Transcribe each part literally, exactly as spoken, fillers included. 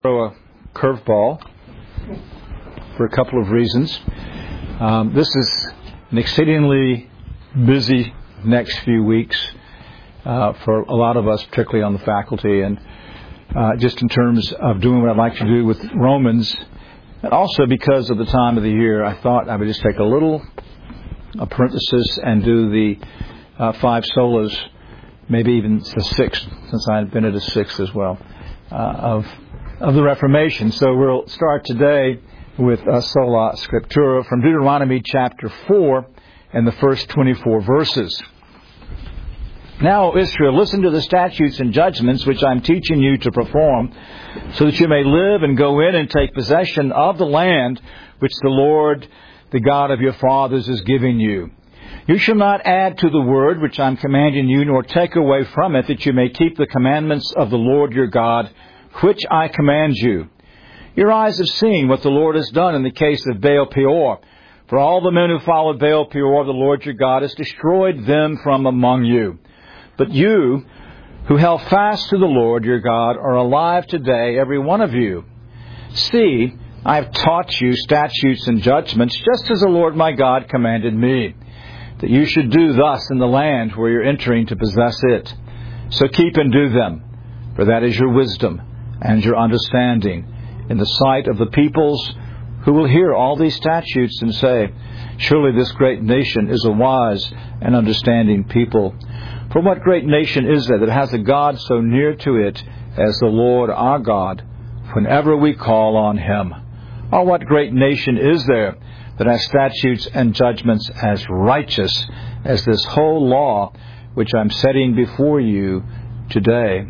throw a curveball for a couple of reasons. Um, this is an exceedingly busy next few weeks uh, for a lot of us, particularly on the faculty, and uh, just in terms of doing what I'd like to do with Romans, and also because of the time of the year, I thought I would just take a little a parenthesis and do the uh, five solas, maybe even the sixth, since I've been at a sixth as well, uh, of of the Reformation. So we'll start today with uh, Sola Scriptura from Deuteronomy chapter four and the first twenty-four verses. Now, O Israel, listen to the statutes and judgments which I'm teaching you to perform, so that you may live and go in and take possession of the land which the Lord, the God of your fathers, is giving you. You shall not add to the word which I'm commanding you, nor take away from it, that you may keep the commandments of the Lord your God, which I command you. Your eyes have seen what the Lord has done in the case of Baal Peor. For all the men who followed Baal Peor, the Lord your God has destroyed them from among you. But you, who held fast to the Lord your God, are alive today, every one of you. See, I have taught you statutes and judgments, just as the Lord my God commanded me, that you should do thus in the land where you're entering to possess it. So keep and do them, for that is your wisdom and your understanding in the sight of the peoples who will hear all these statutes and say, surely this great nation is a wise and understanding people. For what great nation is there that has a God so near to it as the Lord our God, whenever we call on Him? Or what great nation is there that has statutes and judgments as righteous as this whole law which I'm setting before you today?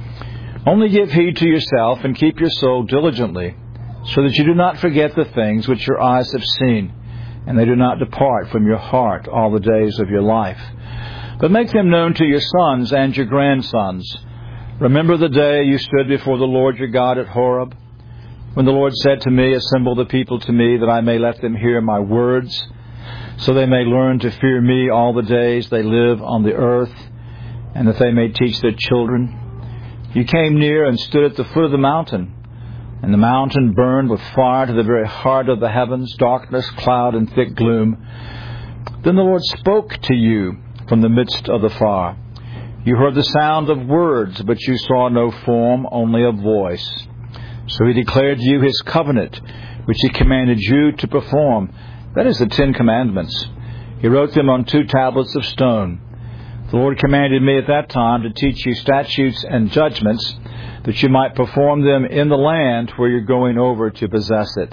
Only give heed to yourself and keep your soul diligently, so that you do not forget the things which your eyes have seen, and they do not depart from your heart all the days of your life. But make them known to your sons and your grandsons. Remember the day you stood before the Lord your God at Horeb, when the Lord said to me, assemble the people to me, that I may let them hear my words, so they may learn to fear me all the days they live on the earth, and that they may teach their children. You came near and stood at the foot of the mountain, and the mountain burned with fire to the very heart of the heavens, darkness, cloud, and thick gloom. Then the Lord spoke to you from the midst of the fire. You heard the sound of words, but you saw no form, only a voice. So He declared to you His covenant, which He commanded you to perform. That is the Ten Commandments. He wrote them on two tablets of stone. The Lord commanded me at that time to teach you statutes and judgments, that you might perform them in the land where you're going over to possess it.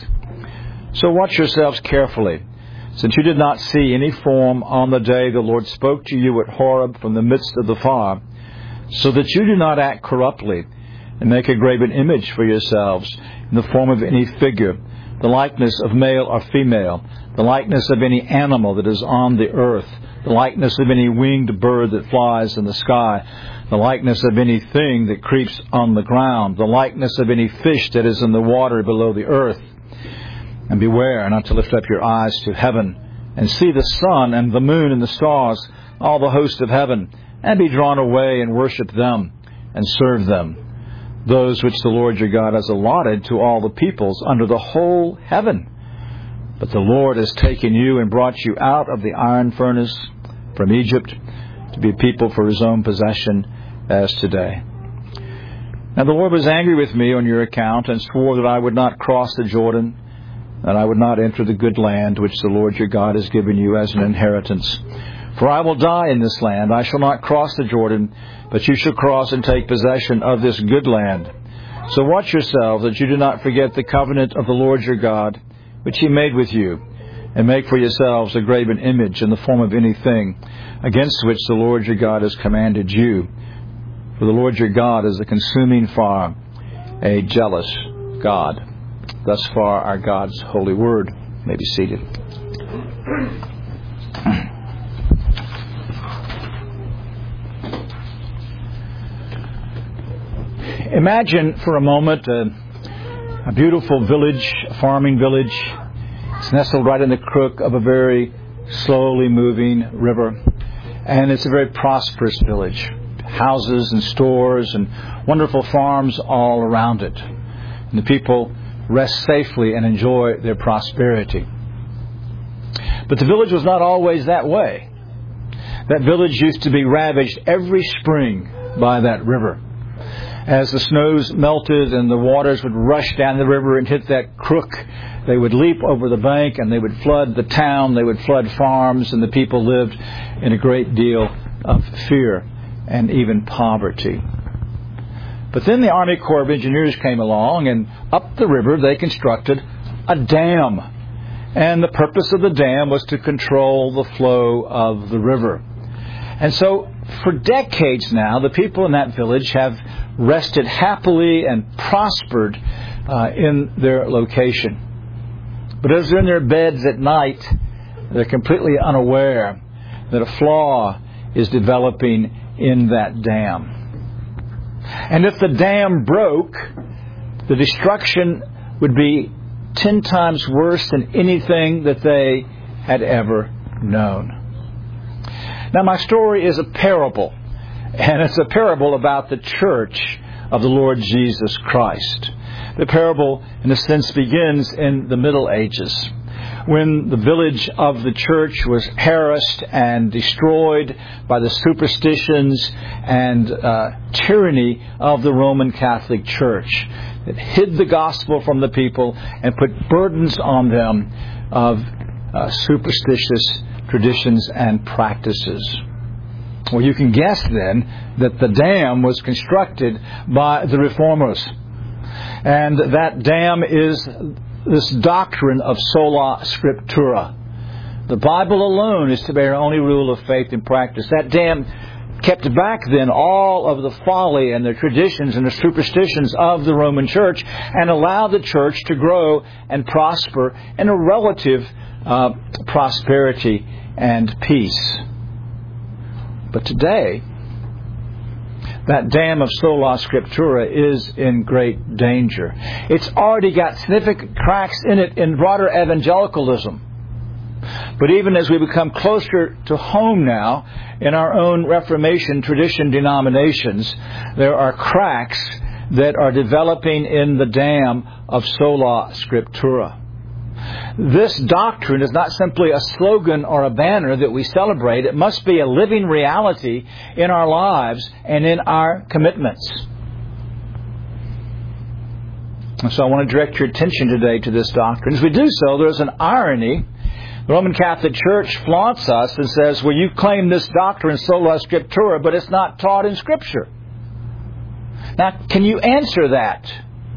So watch yourselves carefully, since you did not see any form on the day the Lord spoke to you at Horeb from the midst of the fire, so that you do not act corruptly and make a graven image for yourselves in the form of any figure, the likeness of male or female, the likeness of any animal that is on the earth, the likeness of any winged bird that flies in the sky, the likeness of anything that creeps on the ground, the likeness of any fish that is in the water below the earth. And beware not to lift up your eyes to heaven and see the sun and the moon and the stars, all the host of heaven, and be drawn away and worship them and serve them, those which the Lord your God has allotted to all the peoples under the whole heaven. But the Lord has taken you and brought you out of the iron furnace from Egypt to be a people for His own possession as today. Now the Lord was angry with me on your account and swore that I would not cross the Jordan, that I would not enter the good land which the Lord your God has given you as an inheritance. For I will die in this land. I shall not cross the Jordan, but you shall cross and take possession of this good land. So watch yourselves that you do not forget the covenant of the Lord your God, which He made with you, and make for yourselves a graven image in the form of anything against which the Lord your God has commanded you. For the Lord your God is a consuming fire, a jealous God. Thus far our God's holy word. You may be seated. Imagine for a moment a, a beautiful village, a farming village. It's nestled right in the crook of a very slowly moving river. And it's a very prosperous village. Houses and stores and wonderful farms all around it. And the people rest safely and enjoy their prosperity. But the village was not always that way. That village used to be ravaged every spring by that river. As the snows melted and the waters would rush down the river and hit that crook, they would leap over the bank and they would flood the town, they would flood farms, and the people lived in a great deal of fear and even poverty. But then the Army Corps of Engineers came along, and up the river they constructed a dam. And the purpose of the dam was to control the flow of the river. And so for decades now, the people in that village have rested happily and prospered uh, in their location. But as they're in their beds at night, they're completely unaware that a flaw is developing in that dam. And if the dam broke, the destruction would be ten times worse than anything that they had ever known. Now, my story is a parable, and it's a parable about the church of the Lord Jesus Christ. The parable, in a sense, begins in the Middle Ages, when the village of the church was harassed and destroyed by the superstitions and uh, tyranny of the Roman Catholic Church. It hid the gospel from the people and put burdens on them of uh, superstitious traditions and practices. Well, you can guess then that the dam was constructed by the Reformers. And that dam is this doctrine of sola scriptura. The Bible alone is to be our only rule of faith and practice. That dam kept back then all of the folly and the traditions and the superstitions of the Roman Church and allowed the church to grow and prosper in a relative uh, prosperity and peace. But today, that dam of sola scriptura is in great danger. It's already got significant cracks in it in broader evangelicalism. But even as we become closer to home now, in our own Reformation tradition denominations, there are cracks that are developing in the dam of sola scriptura. This doctrine is not simply a slogan or a banner that we celebrate. It must be a living reality in our lives and in our commitments. And so I want to direct your attention today to this doctrine. As we do so, there's an irony. The Roman Catholic Church flaunts us and says, well, you claim this doctrine, sola scriptura, but it's not taught in Scripture. Now, can you answer that?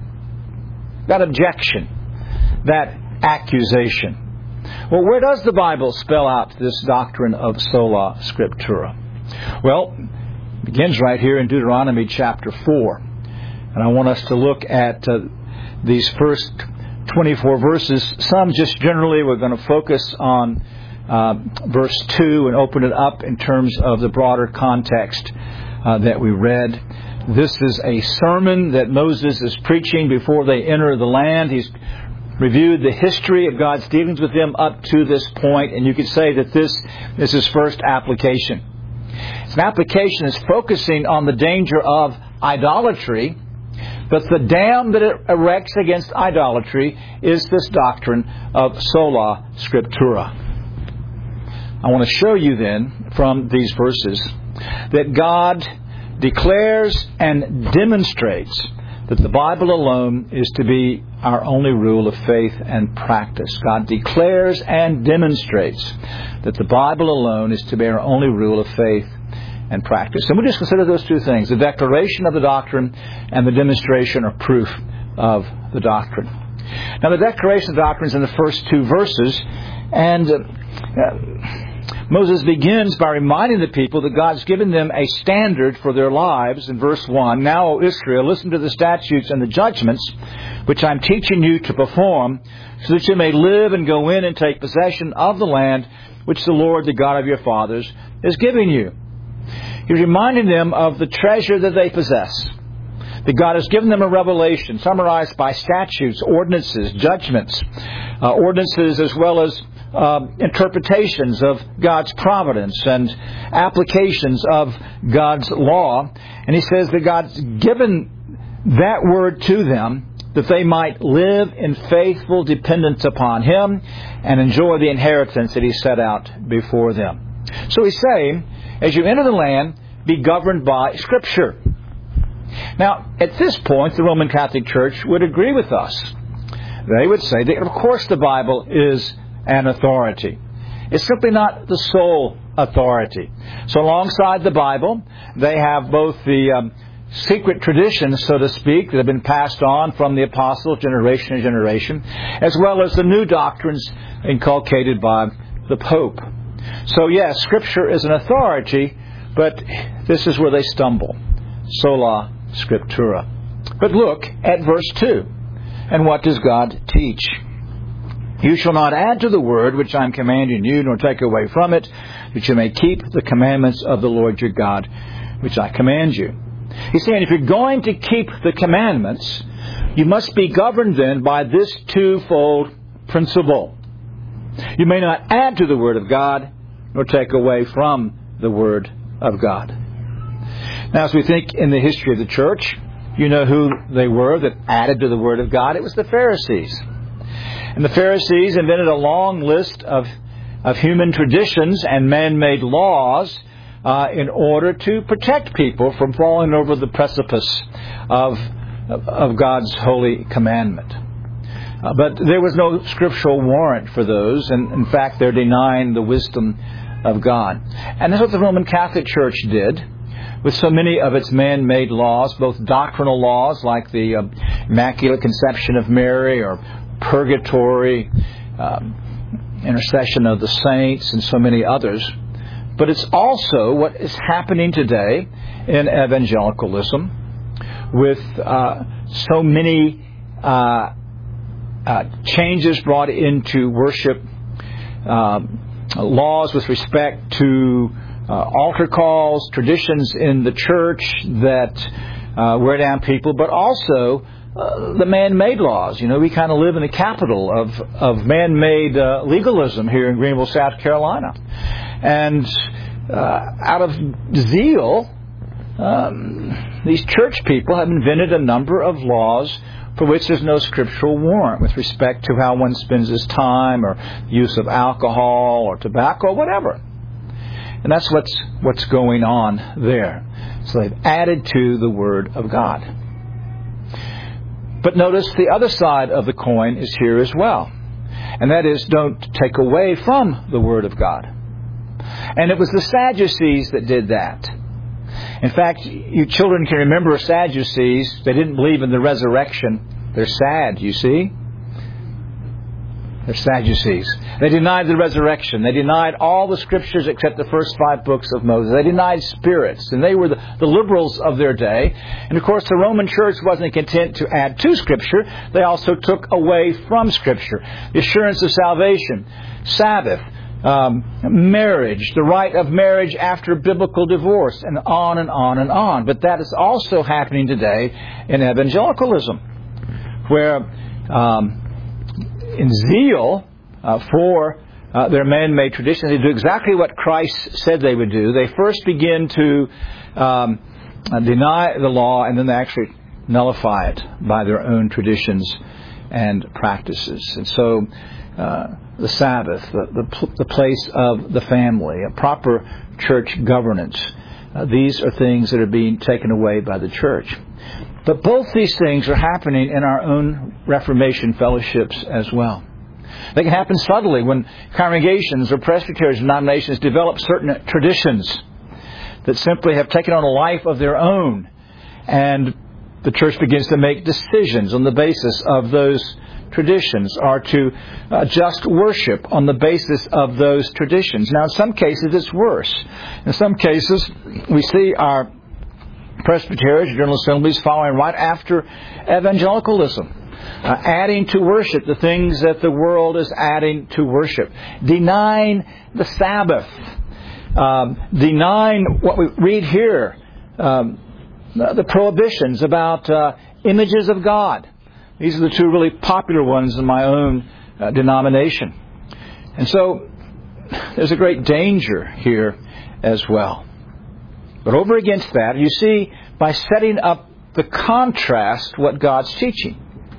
That objection? That accusation? Well, where does the Bible spell out this doctrine of sola scriptura? Well, it begins right here in Deuteronomy chapter four. And I want us to look at uh, these first twenty-four verses. Some just generally, we're going to focus on uh, verse two and open it up in terms of the broader context uh, that we read. This is a sermon that Moses is preaching before they enter the land. He's reviewed the history of God's dealings with them up to this point, and you could say that this is his first application. It's an application that's focusing on the danger of idolatry, but the dam that it erects against idolatry is this doctrine of sola scriptura. I want to show you then from these verses that God declares and demonstrates that the Bible alone is to be our only rule of faith and practice. God declares and demonstrates that the Bible alone is to be our only rule of faith and practice. And we'll just consider those two things, the declaration of the doctrine and the demonstration or proof of the doctrine. Now, the declaration of the doctrine is in the first two verses, and uh, uh, Moses begins by reminding the people that God's given them a standard for their lives in verse one. Now, O Israel, listen to the statutes and the judgments which I'm teaching you to perform, so that you may live and go in and take possession of the land which the Lord, the God of your fathers, is giving you. He's reminding them of the treasure that they possess. That God has given them a revelation summarized by statutes, ordinances, judgments, uh, ordinances as well as uh, interpretations of God's providence and applications of God's law. And he says that God's given that word to them that they might live in faithful dependence upon Him and enjoy the inheritance that He set out before them. So He's saying, as you enter the land, be governed by Scripture. Now, at this point, the Roman Catholic Church would agree with us. They would say that, of course, the Bible is an authority. It's simply not the sole authority. So alongside the Bible, they have both the um, secret traditions, so to speak, that have been passed on from the apostles generation to generation, as well as the new doctrines inculcated by the Pope. So yes, Scripture is an authority, but this is where they stumble. Sola Scriptura. But look at verse two. And what does God teach? You shall not add to the word which I am commanding you, nor take away from it, that you may keep the commandments of the Lord your God, which I command you. He's saying if you're going to keep the commandments, you must be governed then by this twofold principle. You may not add to the Word of God, nor take away from the Word of God. Now, as we think in the history of the church, you know who they were that added to the Word of God. It was the Pharisees. And the Pharisees invented a long list of, of human traditions and man-made laws uh, in order to protect people from falling over the precipice of, of God's holy commandment. Uh, but there was no scriptural warrant for those, and in fact they're denying the wisdom of God. And that's what the Roman Catholic Church did with so many of its man-made laws, both doctrinal laws like the uh, Immaculate Conception of Mary or purgatory, um, intercession of the saints, and so many others. But it's also what is happening today in evangelicalism with uh, so many uh, uh, changes brought into worship, uh, laws with respect to uh, altar calls, traditions in the church that uh, wear down people, but also Uh, the man-made laws. You know, we kind of live in the capital of, of man-made uh, legalism here in Greenville, South Carolina. And uh, out of zeal, um, these church people have invented a number of laws for which there's no scriptural warrant with respect to how one spends his time or use of alcohol or tobacco or whatever. And that's what's, what's going on there. So they've added to the Word of God. But notice the other side of the coin is here as well. And that is, don't take away from the Word of God. And it was the Sadducees that did that. In fact, you children can remember Sadducees. They didn't believe in the resurrection. They're sad, you see. They're Sadducees. They denied the resurrection. They denied all the Scriptures except the first five books of Moses. They denied spirits. And they were the, the liberals of their day. And of course, the Roman Church wasn't content to add to Scripture. They also took away from Scripture. The assurance of salvation, Sabbath, um, marriage, the right of marriage after biblical divorce, and on and on and on. But that is also happening today in evangelicalism, where um, in zeal uh, for uh, their man-made traditions, they do exactly what Christ said they would do. They first begin to um, deny the law, and then they actually nullify it by their own traditions and practices. And so uh, the Sabbath, the, the, the place of the family, a proper church governance, uh, these are things that are being taken away by the church. But both these things are happening in our own Reformation fellowships as well. They can happen subtly when congregations or presbyteries, denominations develop certain traditions that simply have taken on a life of their own. And the church begins to make decisions on the basis of those traditions, or to adjust worship on the basis of those traditions. Now, in some cases, it's worse. In some cases, we see our presbyteries, general assemblies, following right after evangelicalism, uh, adding to worship the things that the world is adding to worship, denying the Sabbath, um, denying what we read here, um, the prohibitions about uh, images of God. These are the two really popular ones in my own uh, denomination. And so there's a great danger here as well. But over against that, you see, by setting up the contrast, what God's teaching.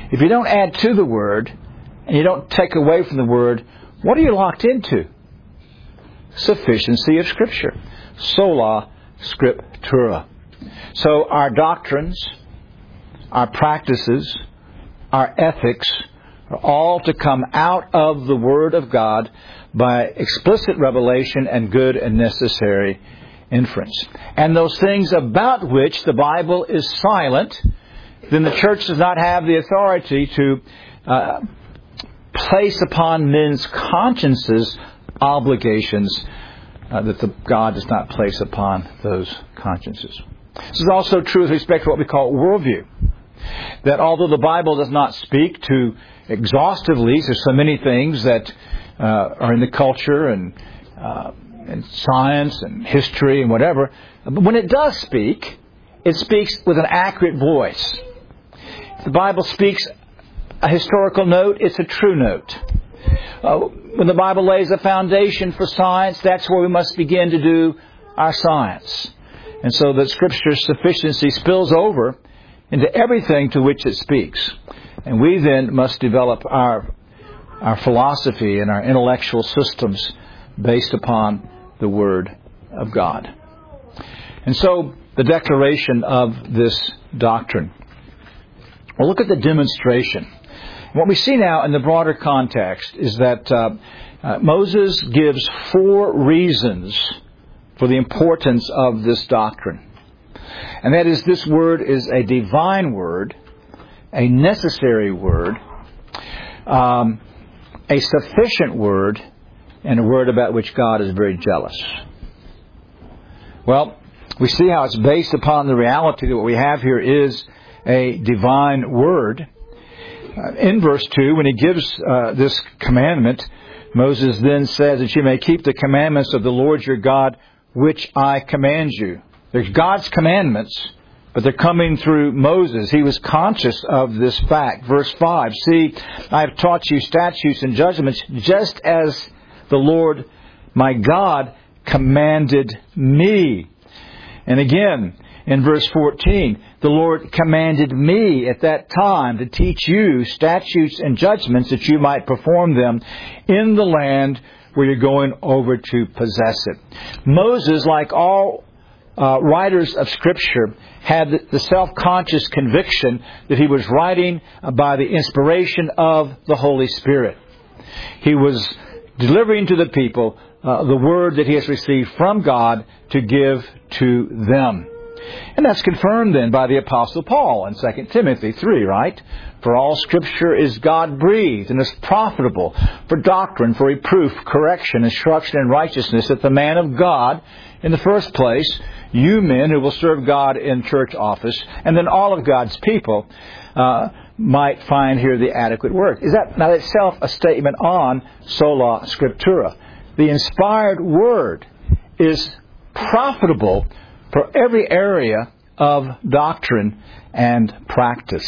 If you don't add to the Word, and you don't take away from the Word, what are you locked into? Sufficiency of Scripture. Sola Scriptura. So our doctrines, our practices, our ethics are all to come out of the Word of God by explicit revelation and good and necessary inference. And those things about which the Bible is silent, then the church does not have the authority to uh, place upon men's consciences obligations uh, that the, God does not place upon those consciences. This is also true with respect to what we call worldview. That although the Bible does not speak to exhaustively to so many things that uh, are in the culture and, uh, and science and history and whatever, but when it does speak, it speaks with an accurate voice. If the Bible speaks a historical note, it's a true note. Uh, when the Bible lays a foundation for science, that's where we must begin to do our science. And so that Scripture's sufficiency spills over into everything to which it speaks. And we then must develop our our philosophy and our intellectual systems based upon the Word of God. And so the declaration of this doctrine. Well, look at the demonstration. What we see now in the broader context is that uh, uh, Moses gives four reasons for the importance of this doctrine. And that is, this word is a divine word, a necessary word, um, a sufficient word, and a word about which God is very jealous. Well, we see how it's based upon the reality that what we have here is a divine word. Uh, in verse two, when he gives uh, this commandment, Moses then says that you may keep the commandments of the Lord your God, which I command you. There's God's commandments, but they're coming through Moses. He was conscious of this fact. Verse five, see, I have taught you statutes and judgments just as the Lord my God commanded me. And again, in verse fourteen, the Lord commanded me at that time to teach you statutes and judgments that you might perform them in the land where you're going over to possess it. Moses, like all Uh, writers of Scripture, had the self-conscious conviction that he was writing by the inspiration of the Holy Spirit. He was delivering to the people uh, the word that he has received from God to give to them. And that's confirmed then by the Apostle Paul in Second Timothy three, right? For all Scripture is God-breathed and is profitable for doctrine, for reproof, correction, instruction in righteousness, that the man of God, in the first place, you men who will serve God in church office, and then all of God's people, uh, might find here the adequate word. Is that not itself a statement on sola scriptura? The inspired word is profitable for every area of doctrine and practice.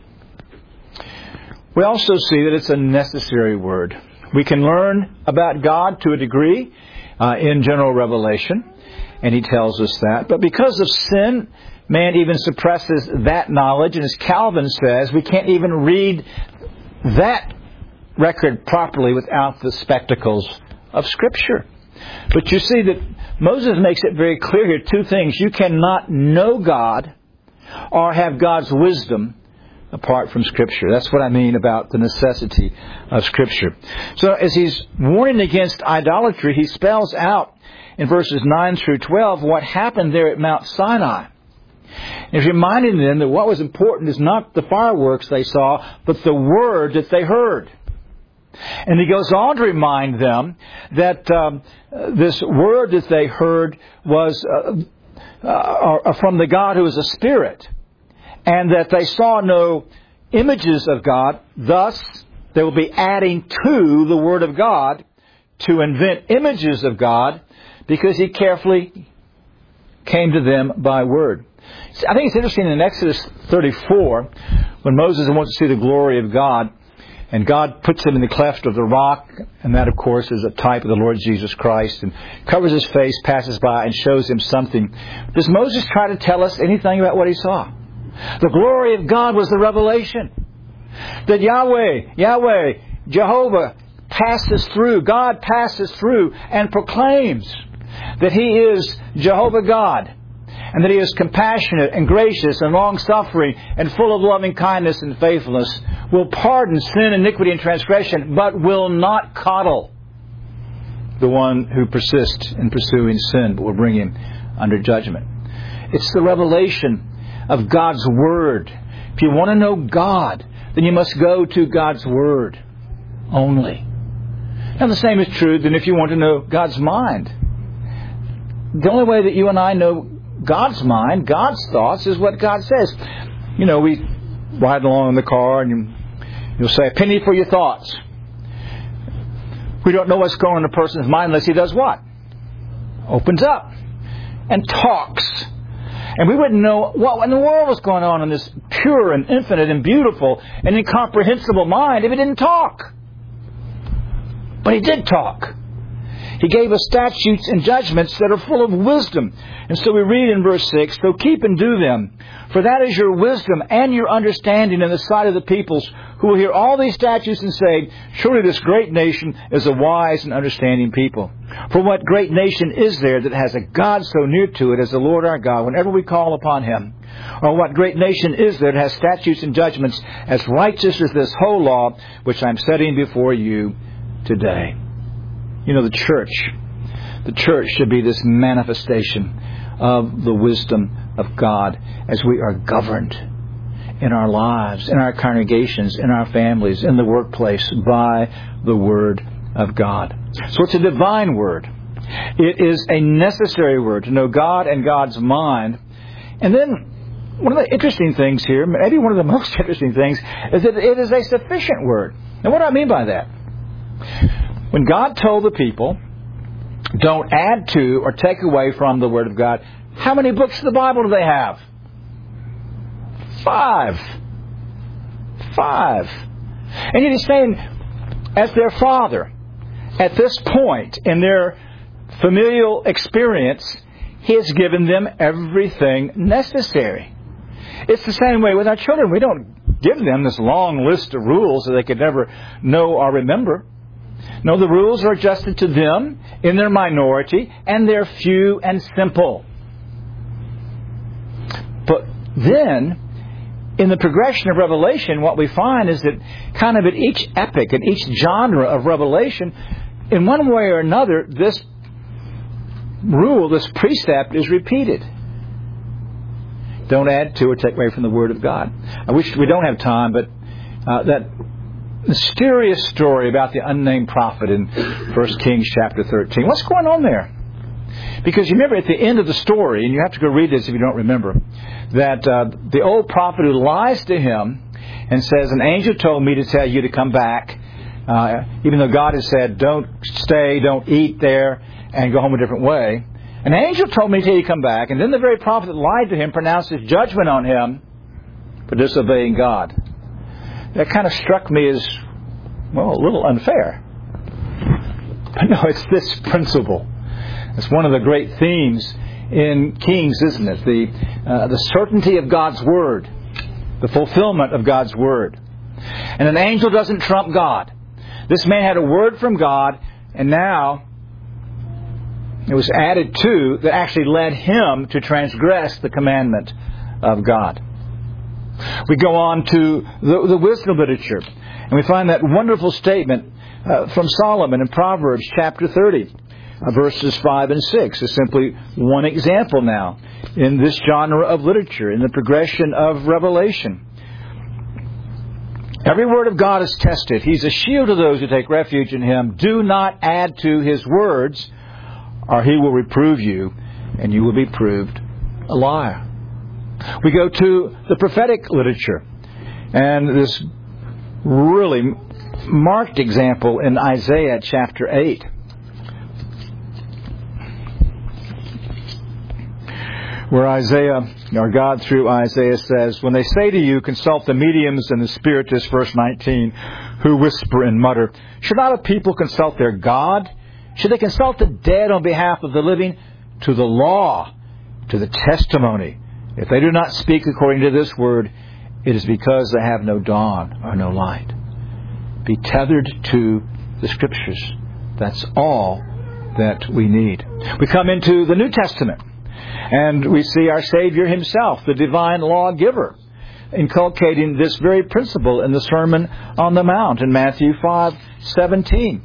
We also see that it's a necessary word. We can learn about God to a degree uh, in general revelation, and he tells us that. But because of sin, man even suppresses that knowledge. And as Calvin says, we can't even read that record properly without the spectacles of Scripture. But you see that Moses makes it very clear here, two things. You cannot know God or have God's wisdom apart from Scripture. That's what I mean about the necessity of Scripture. So as he's warning against idolatry, he spells out in verses nine through twelve what happened there at Mount Sinai. He's reminding them that what was important is not the fireworks they saw, but the word that they heard. And he goes on to remind them that um, this word that they heard was uh, uh, from the God who is a spirit, and that they saw no images of God. Thus, they will be adding to the Word of God to invent images of God, because he carefully came to them by word. I think it's interesting in Exodus thirty-four, when Moses wants to see the glory of God, and God puts him in the cleft of the rock, and that, of course, is a type of the Lord Jesus Christ, and covers his face, passes by, and shows him something. Does Moses try to tell us anything about what he saw? The glory of God was the revelation. That Yahweh, Yahweh, Jehovah passes through, God passes through and proclaims that He is Jehovah God, and that He is compassionate and gracious and long-suffering and full of loving kindness and faithfulness, will pardon sin, iniquity, and transgression, but will not coddle the one who persists in pursuing sin, but will bring him under judgment. It's the revelation of God's Word. If you want to know God, then you must go to God's Word only. Now the same is true then if you want to know God's mind. The only way that you and I know God's mind, God's thoughts, is what God says. You know, we ride along in the car and you, you'll say, a penny for your thoughts. We don't know what's going on in a person's mind unless he does what? Opens up and talks. And we wouldn't know what in the world was going on in this pure and infinite and beautiful and incomprehensible mind if he didn't talk. But He did talk. He gave us statutes and judgments that are full of wisdom. And so we read in verse six, so keep and do them, for that is your wisdom and your understanding in the sight of the peoples, who will hear all these statutes and say, surely this great nation is a wise and understanding people. For what great nation is there that has a God so near to it as the Lord our God, whenever we call upon Him? Or what great nation is there that has statutes and judgments as righteous as this whole law, which I'm setting before you today? You know, the church, the church should be this manifestation of the wisdom of God as we are governed in our lives, in our congregations, in our families, in the workplace by the Word of God. So it's a divine Word. It is a necessary Word to know God and God's mind. And then one of the interesting things here, maybe one of the most interesting things, is that it is a sufficient Word. Now what do I mean by that? When God told the people, don't add to or take away from the Word of God, how many books of the Bible do they have? Five. Five. And yet He's saying, as their Father, at this point in their familial experience, He has given them everything necessary. It's the same way with our children. We don't give them this long list of rules that they could never know or remember. No, the rules are adjusted to them in their minority, and they're few and simple. But then, in the progression of Revelation, what we find is that kind of at each epic, at each genre of Revelation, in one way or another, this rule, this precept is repeated. Don't add to or take away from the Word of God. I wish we don't have time, but uh, that mysterious story about the unnamed prophet in First Kings chapter thirteen. What's going on there? Because you remember at the end of the story, and you have to go read this if you don't remember, that uh, the old prophet who lies to him and says, an angel told me to tell you to come back, uh, even though God has said, don't stay, don't eat there, and go home a different way. An angel told me to tell you to come back, and then the very prophet that lied to him pronounced his judgment on him for disobeying God. That kind of struck me as, well, a little unfair. But no, it's this principle. It's one of the great themes in Kings, isn't it? The, uh, the certainty of God's Word. The fulfillment of God's Word. And an angel doesn't trump God. This man had a word from God, and now it was added to that actually led him to transgress the commandment of God. We go on to the, the wisdom literature, and we find that wonderful statement uh, from Solomon in Proverbs chapter thirty, uh, verses five and six. Is simply one example now in this genre of literature, in the progression of Revelation. Every word of God is tested. He's a shield to those who take refuge in Him. Do not add to His words, or He will reprove you, and you will be proved a liar. We go to the prophetic literature, and this really marked example in Isaiah chapter eight. Where Isaiah, or God through Isaiah says, when they say to you, consult the mediums and the spiritists, verse nineteen, who whisper and mutter, should not a people consult their God? Should they consult the dead on behalf of the living? To the law, to the testimony. If they do not speak according to this word, it is because they have no dawn or no light. Be tethered to the Scriptures. That's all that we need. We come into the New Testament, and we see our Savior Himself, the divine lawgiver, inculcating this very principle in the Sermon on the Mount in Matthew five seventeen.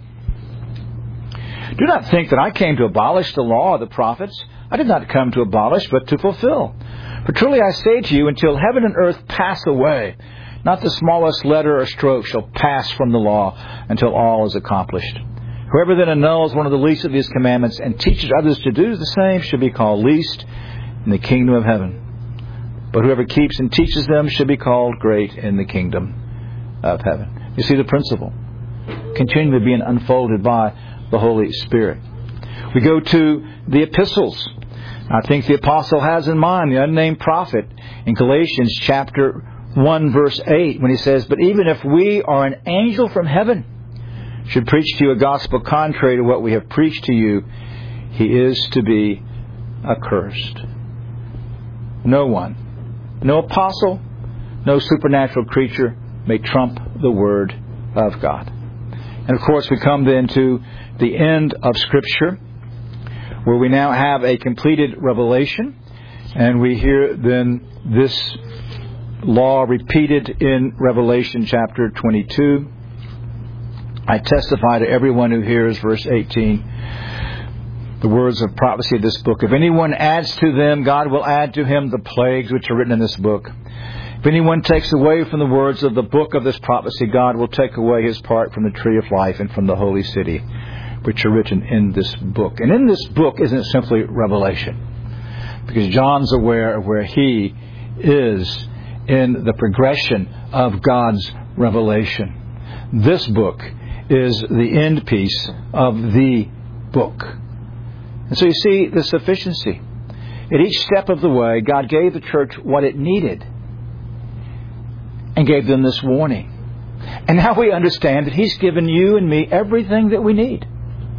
Do not think that I came to abolish the law of the prophets. I did not come to abolish, but to fulfill. For truly I say to you, until heaven and earth pass away, not the smallest letter or stroke shall pass from the law until all is accomplished. Whoever then annuls one of the least of these commandments and teaches others to do the same shall be called least in the kingdom of heaven. But whoever keeps and teaches them shall be called great in the kingdom of heaven. You see the principle continually being unfolded by the Holy Spirit. We go to the epistles. I think the apostle has in mind the unnamed prophet in Galatians chapter one verse eight when he says, "But even if we or an angel from heaven should preach to you a gospel contrary to what we have preached to you, he is to be accursed." No one, no apostle, no supernatural creature may trump the Word of God. And of course we come then to the end of Scripture, where we now have a completed revelation, and we hear then this law repeated in Revelation chapter twenty-two. I testify to everyone who hears, verse eighteen, the words of prophecy of this book. If anyone adds to them, God will add to him the plagues which are written in this book. If anyone takes away from the words of the book of this prophecy, God will take away his part from the tree of life and from the holy city, which are written in this book. And in this book isn't simply revelation, because John's aware of where he is in the progression of God's revelation. This book is the end piece of the book. And so you see the sufficiency. At each step of the way, God gave the church what it needed and gave them this warning. And now we understand that He's given you and me everything that we need.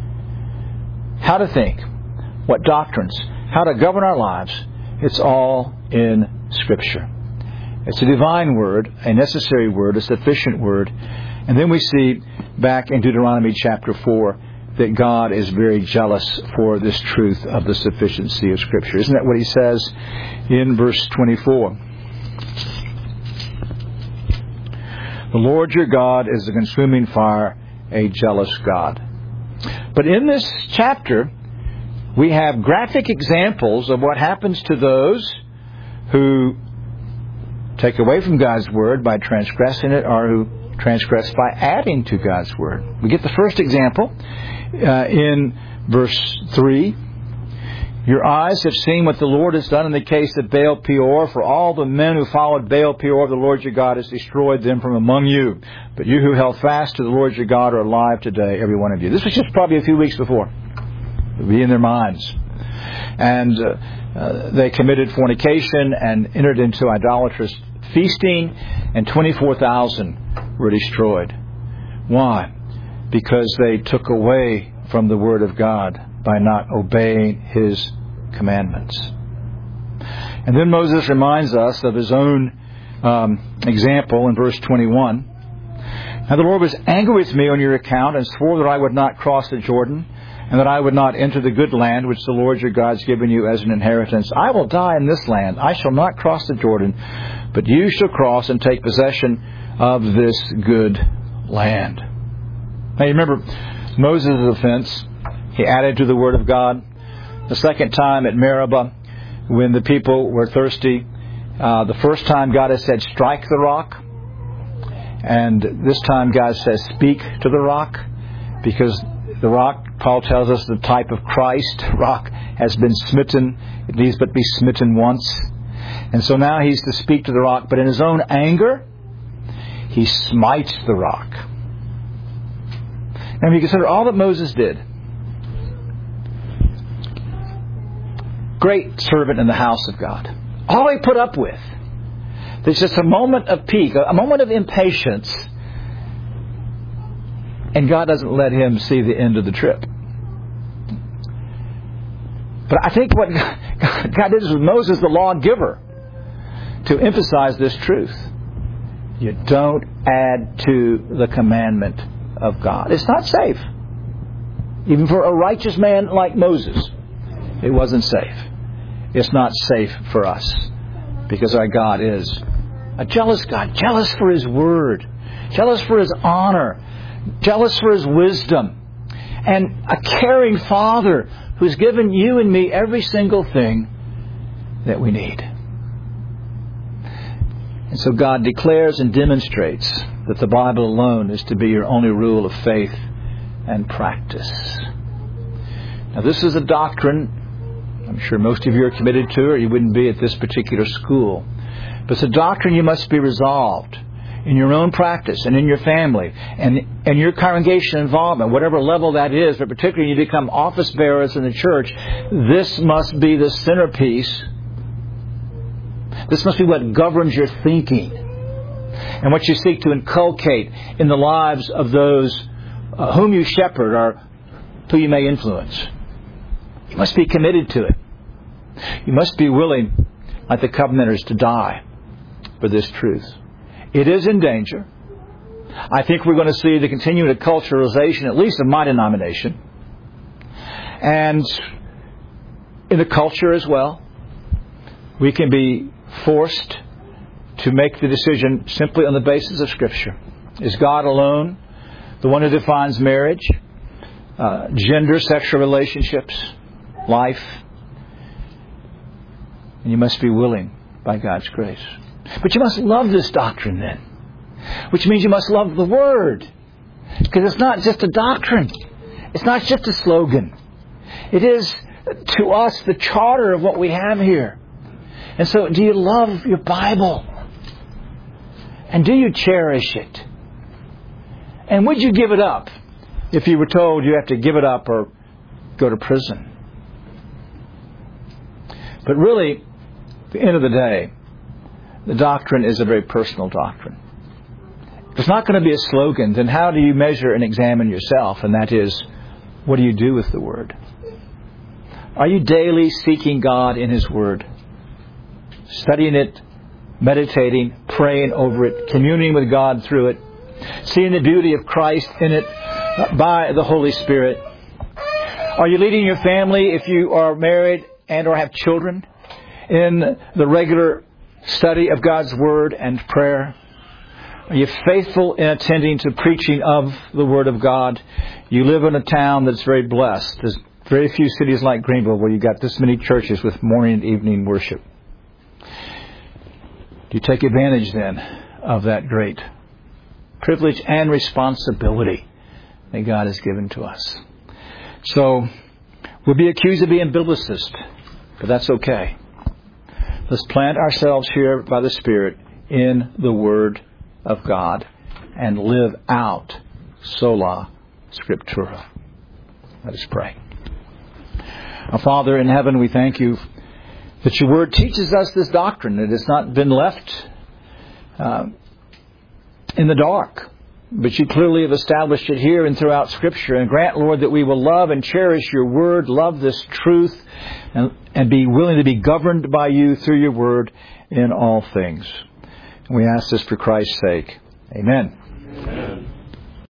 How to think, what doctrines, how to govern our lives, it's all in Scripture. It's a divine word, a necessary word, a sufficient word. And then we see back in Deuteronomy chapter four that God is very jealous for this truth of the sufficiency of Scripture. Isn't that what He says in verse twenty-four? The Lord your God is a consuming fire, a jealous God. But in this chapter, we have graphic examples of what happens to those who take away from God's Word by transgressing it, or who transgress by adding to God's Word. We get the first example uh, in verse three. Your eyes have seen what the Lord has done in the case of Baal Peor. For all the men who followed Baal Peor, the Lord your God has destroyed them from among you. But you who held fast to the Lord your God are alive today, every one of you. This was just probably a few weeks before. It would be in their minds. And uh, uh, they committed fornication and entered into idolatrous feasting, and twenty-four thousand were destroyed. Why? Because they took away from the Word of God by not obeying His commandments. And then Moses reminds us of his own um, example in verse twenty-one. Now the Lord was angry with me on your account and swore that I would not cross the Jordan and that I would not enter the good land which the Lord your God has given you as an inheritance. I will die in this land. I shall not cross the Jordan, but you shall cross and take possession of this good land. Now you remember Moses' offense. He added to the Word of God. The second time at Meribah, when the people were thirsty, uh, the first time God has said, strike the rock. And this time God says, speak to the rock. Because the rock, Paul tells us, the type of Christ. Rock has been smitten. It needs but be smitten once. And so now he's to speak to the rock. But in his own anger, he smites the rock. Now, when you consider all that Moses did, great servant in the house of God, all he put up with, there's just a moment of pique, a moment of impatience, and God doesn't let him see the end of the trip. But I think what God did with Moses, the lawgiver, to emphasize this truth. You don't add to the commandment of God. It's not safe. Even for a righteous man like Moses, it wasn't safe. It's not safe for us because our God is a jealous God, jealous for His Word, jealous for His honor, jealous for His wisdom, and a caring Father who's given you and me every single thing that we need. And so God declares and demonstrates that the Bible alone is to be your only rule of faith and practice. Now, this is a doctrine I'm sure most of you are committed to, or you wouldn't be at this particular school. But it's a doctrine you must be resolved in your own practice and in your family and, and your congregation involvement, whatever level that is, but particularly when you become office bearers in the church, this must be the centerpiece. This must be what governs your thinking and what you seek to inculcate in the lives of those uh, whom you shepherd or who you may influence. You must be committed to it. You must be willing, like the Covenanters, to die for this truth. It is in danger. I think we're going to see the continuing acculturalization, at least of my denomination, and in the culture as well. We can be forced to make the decision simply on the basis of Scripture. Is God alone the one who defines marriage, uh, gender, sexual relationships, life? And you must be willing by God's grace. But you must love this doctrine then, which means you must love the Word, because it's not just a doctrine. It's not just a slogan. It is, to us, the charter of what we have here. And so, do you love your Bible? And do you cherish it? And would you give it up if you were told you have to give it up or go to prison? But really, at the end of the day, the doctrine is a very personal doctrine. If it's not going to be a slogan, then how do you measure and examine yourself? And that is, what do you do with the Word? Are you daily seeking God in His Word? Studying it, meditating, praying over it, communing with God through it, seeing the beauty of Christ in it by the Holy Spirit? Are you leading your family, if you are married and or have children, in the regular study of God's Word and prayer? Are you faithful in attending to preaching of the Word of God? You live in a town that's very blessed. There's very few cities like Greenville where you've got this many churches with morning and evening worship. Do you take advantage then of that great privilege and responsibility that God has given to us? So, we'll be accused of being biblicist, but that's okay. Let's plant ourselves here by the Spirit in the Word of God and live out sola scriptura. Let us pray. Our Father in heaven, we thank You that Your Word teaches us this doctrine. It has not been left uh, in the dark, but You clearly have established it here and throughout Scripture. And grant, Lord, that we will love and cherish Your Word, love this truth, and, and be willing to be governed by You through Your Word in all things. And we ask this for Christ's sake. Amen.